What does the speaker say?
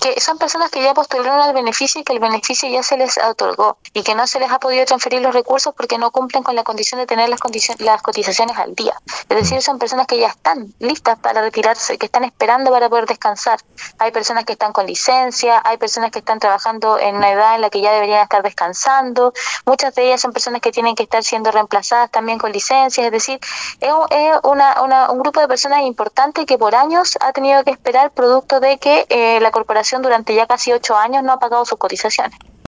que son personas que ya postularon al beneficio y que el beneficio ya se les otorgó y que no se les ha podido transferir los recursos porque no cumplen con la condición de tener las cotizaciones al día. Es decir, son personas que ya están listas para retirarse, que están esperando para poder descansar. Hay personas que están con licencia, hay personas que están trabajando en una edad en la que ya deberían estar descansando. Muchas de ellas son personas que tienen que estar siendo reemplazadas también con licencias. Es decir, es un grupo de personas importante que por años ha tenido que esperar producto de que la corporación durante ya casi 8 años no ha pagado sus cotizaciones.